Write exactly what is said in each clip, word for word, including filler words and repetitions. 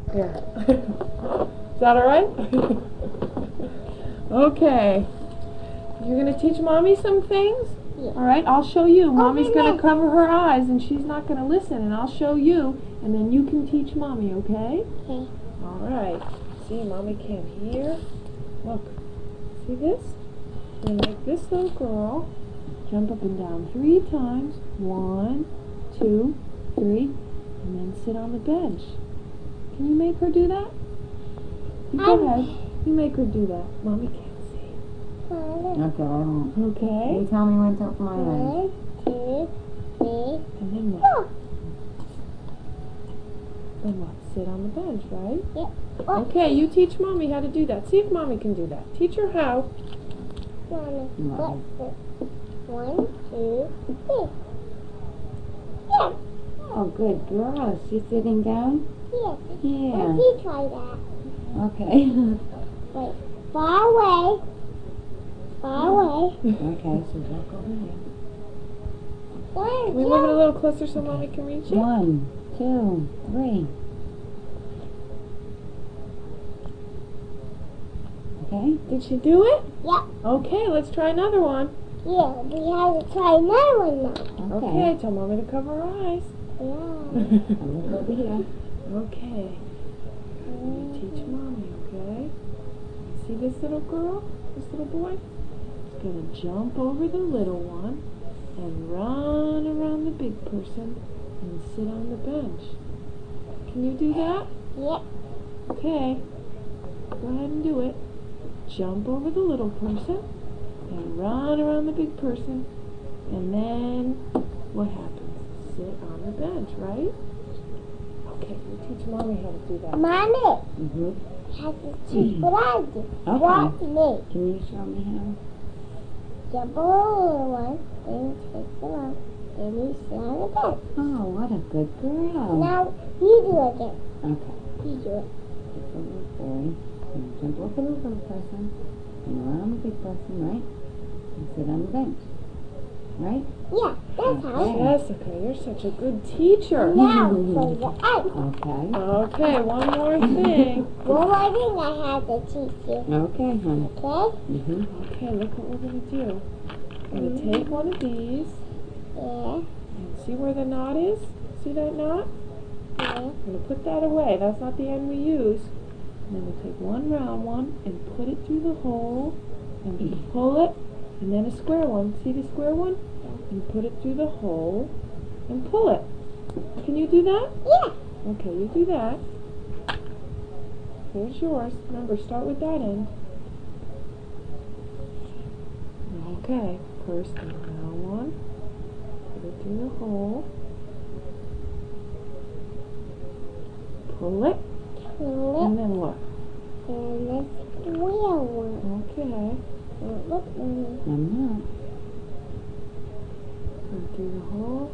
Here. Is that alright? Okay. You're going to teach Mommy some things? Yeah. Alright, I'll show you. Oh, Mommy's my going to neck. cover her eyes and she's not going to listen, and I'll show you, and then you can teach Mommy, okay? Okay. Alright. See, Mommy can't hear. Look. See this? You're going to make this little girl jump up and down three times. One, two, three, and then sit on the bench. Can you make her do that? You go Um, ahead. You make her do that. Mommy can't see. One, Okay, I won't. Okay. You tell me when to open my eyes. two, three, And then what? four. Then what? Sit on the bench, right? Yep. Okay, you teach Mommy how to do that. See if Mommy can do that. Teach her how. Mommy, No. what's it? One, two, three. Yeah. Oh, good girl. She's sitting down? Yeah. Yeah. Let me try that. Okay. Wait. Far away. Far away. Okay, so walk over here. One, Can we move it a little closer so Mommy can reach it? One, two, three. Okay? Did she do it? Yeah. Okay, let's try another one. Yeah, we have to try another one now. Okay. Okay, tell Mommy to cover her eyes. Yeah. I'll look over here. Okay. You teach Mommy, okay? See this little girl? This little boy? He's gonna jump over the little one and run around the big person and sit on the bench. Can you do that? Yep. Okay. Go ahead and do it. Jump over the little person and run around the big person, and then what happens? Sit on the bench, right? Okay, you teach Mommy how to do that. Mommy Mm-hmm. has to teach what I do. Okay. What me? Can you show me how? Jump over one, then take them out, then you sit on the bench. Oh, what a good girl. Now you do it again. Okay. You do it. Take the little boy, and jump over the little person, and around the big person, right? And sit on the bench. Right? Yeah, that's how. Jessica, you're such a good teacher. Now for the eye. Okay. Okay, one more thing. One more thing I have to teach you. Okay, honey. Okay? Mm-hmm. Okay, look what we're going to do. We're going to take one of these Yeah. and see where the knot is. See that knot? Yeah. We're going to put that away. That's not the end we use. And then we'll take one round one and put it through the hole and pull it, and then a square one. See the square one? And put it through the hole and pull it. Can you do that? Yeah. Okay, you do that. Here's yours. Remember, start with that end. Okay, first the round one. Put it through the hole. Pull it. Pull And it. then what? And the square one. Okay. Don't look at me. I'm not. Put it through the hole.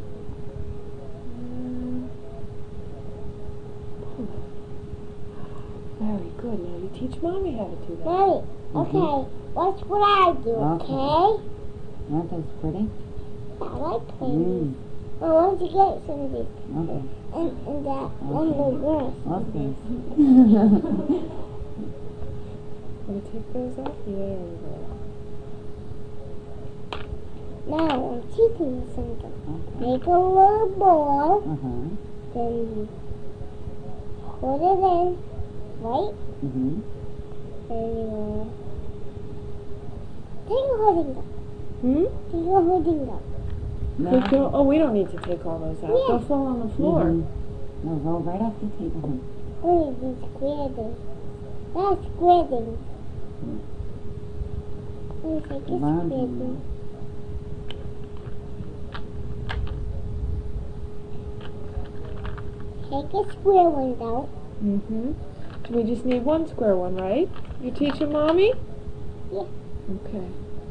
And pull it. Very good. Now you teach Mommy how to do that. Mommy, okay. Watch what I do, Okay. okay? Aren't those pretty? I like playing Mm. these. I want to get some of these. Okay. And, and that one of the girls. Okay. Want to take those out? There we go. Now I'm teaching you something. Okay. Make a little ball, Uh-huh. then you put it in, right? Mm-hmm. Then you take a holding gun. Hmm? Take a holding gun. Take the- oh, we don't need to take all those out. Yeah. They'll fall on the floor. Mhm. No, roll right off the table, honey. Only these square things. That's square things. Let me take a Round square one. thing. Take a square one out. Mm-hmm. We just need one square one, right? You teaching Mommy? Yeah. Okay.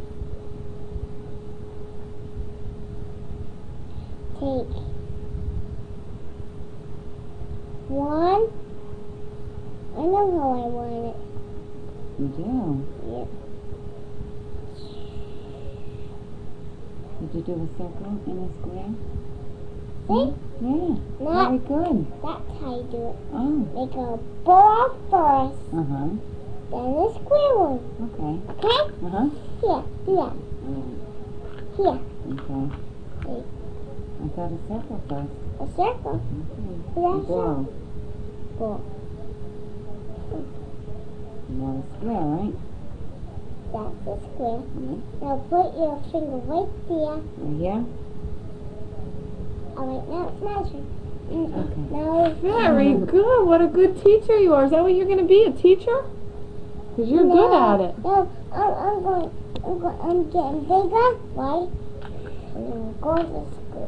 Take one. I know how I want it. You do? Yep. Did you do a circle in a square? See? Yeah. Not, Very good. that's how you do it. Oh. Make a ball first, Uh-huh. then a square one. Okay. Okay? Uh-huh. Here, do that. Alright. Here, Okay. Wait. I thought a circle first. a circle. Okay. Do A that ball. ball. Now a square, right? That's a square. Yeah. Now put your finger right there. Right here? Alright, now it's my turn. Mm, Okay. Now, Very good. What a good teacher you are. Is that what you're going to be, a teacher? Because you're no, good at it. No, I'm, I'm going, I'm going, I'm getting bigger, right? And I'm going to